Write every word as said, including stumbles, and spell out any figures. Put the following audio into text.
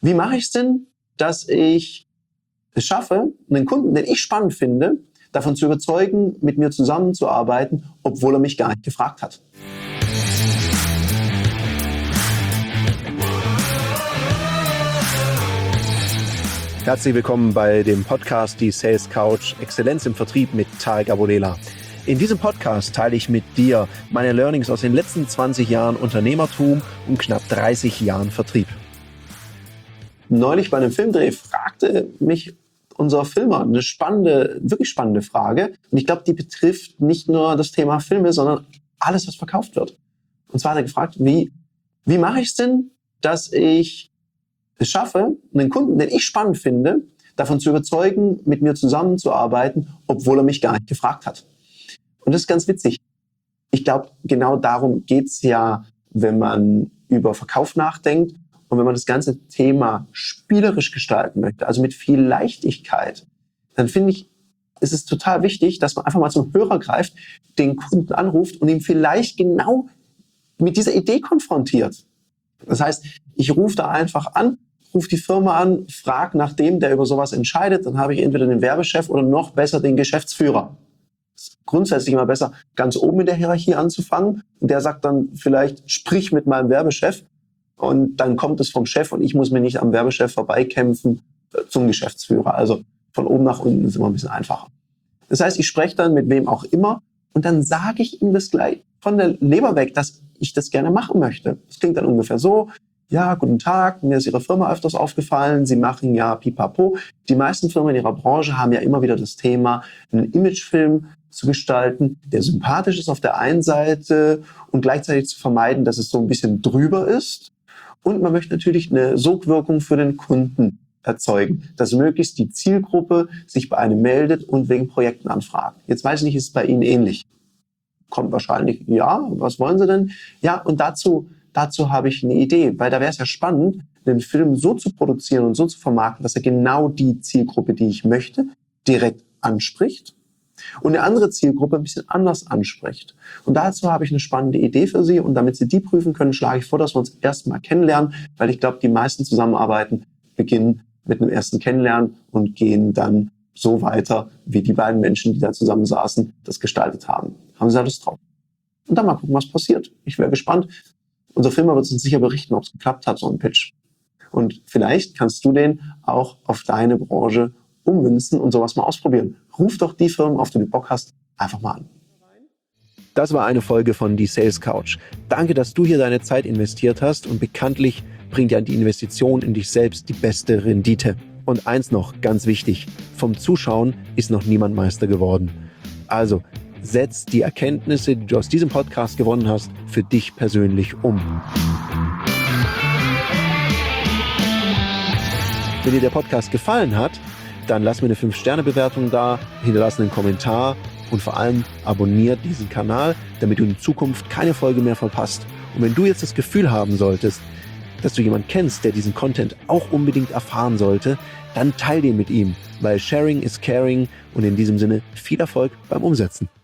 Wie mache ich es denn, dass ich es schaffe, einen Kunden, den ich spannend finde, davon zu überzeugen, mit mir zusammenzuarbeiten, obwohl er mich gar nicht gefragt hat? Herzlich willkommen bei dem Podcast Die Sales Couch Exzellenz im Vertrieb mit Tarek Abodela. In diesem Podcast teile ich mit dir meine Learnings aus den letzten zwanzig Jahren Unternehmertum und knapp dreißig Jahren Vertrieb. Neulich bei einem Filmdreh fragte mich unser Filmer eine spannende, wirklich spannende Frage. Und ich glaube, die betrifft nicht nur das Thema Filme, sondern alles, was verkauft wird. Und zwar hat er gefragt, wie, wie mache ich es denn, dass ich es schaffe, einen Kunden, den ich spannend finde, davon zu überzeugen, mit mir zusammenzuarbeiten, obwohl er mich gar nicht gefragt hat. Und das ist ganz witzig. Ich glaube, genau darum geht's ja, wenn man über Verkauf nachdenkt und wenn man das ganze Thema spielerisch gestalten möchte, also mit viel Leichtigkeit, dann finde ich, ist es total wichtig, dass man einfach mal zum Hörer greift, den Kunden anruft und ihn vielleicht genau mit dieser Idee konfrontiert. Das heißt, ich rufe da einfach an, rufe die Firma an, frage nach dem, der über sowas entscheidet, dann habe ich entweder den Werbechef oder noch besser den Geschäftsführer. Es ist grundsätzlich immer besser, ganz oben in der Hierarchie anzufangen. Und der sagt dann vielleicht, sprich mit meinem Werbechef. Und dann kommt es vom Chef und ich muss mir nicht am Werbechef vorbeikämpfen äh, zum Geschäftsführer. Also von oben nach unten ist immer ein bisschen einfacher. Das heißt, ich spreche dann mit wem auch immer und dann sage ich ihm das gleich von der Leber weg, dass ich das gerne machen möchte. Das klingt dann ungefähr so: Ja, guten Tag, mir ist Ihre Firma öfters aufgefallen, Sie machen ja pipapo. Die meisten Firmen in Ihrer Branche haben ja immer wieder das Thema, einen Imagefilm zu gestalten, der sympathisch ist auf der einen Seite und gleichzeitig zu vermeiden, dass es so ein bisschen drüber ist. Und man möchte natürlich eine Sogwirkung für den Kunden erzeugen, dass möglichst die Zielgruppe sich bei einem meldet und wegen Projekten anfragt. Jetzt weiß ich nicht, ist es bei Ihnen ähnlich? Kommt wahrscheinlich, ja, was wollen Sie denn? Ja, und dazu, dazu habe ich eine Idee, weil da wäre es ja spannend, den Film so zu produzieren und so zu vermarkten, dass er genau die Zielgruppe, die ich möchte, direkt anspricht und eine andere Zielgruppe ein bisschen anders anspricht. Und dazu habe ich eine spannende Idee für Sie und damit Sie die prüfen können, schlage ich vor, dass wir uns erstmal kennenlernen, weil ich glaube, die meisten Zusammenarbeiten beginnen mit einem ersten Kennenlernen und gehen dann so weiter, wie die beiden Menschen, die da zusammen saßen, das gestaltet haben. Haben Sie da Lust drauf? Und dann mal gucken, was passiert. Ich wäre gespannt. Unser Filmer wird uns sicher berichten, ob es geklappt hat, so ein Pitch. Und vielleicht kannst du den auch auf deine Branche ummünzen und sowas mal ausprobieren. Ruf doch die Firmen, auf die du Bock hast, einfach mal an. Das war eine Folge von Die Sales Couch. Danke, dass du hier deine Zeit investiert hast und bekanntlich bringt ja die Investition in dich selbst die beste Rendite. Und eins noch, ganz wichtig, vom Zuschauen ist noch niemand Meister geworden. Also, setz die Erkenntnisse, die du aus diesem Podcast gewonnen hast, für dich persönlich um. Wenn dir der Podcast gefallen hat, dann lass mir eine fünf Sterne Bewertung da, hinterlass einen Kommentar und vor allem abonniert diesen Kanal, damit du in Zukunft keine Folge mehr verpasst. Und wenn du jetzt das Gefühl haben solltest, dass du jemanden kennst, der diesen Content auch unbedingt erfahren sollte, dann teil den mit ihm, weil Sharing is Caring und in diesem Sinne viel Erfolg beim Umsetzen.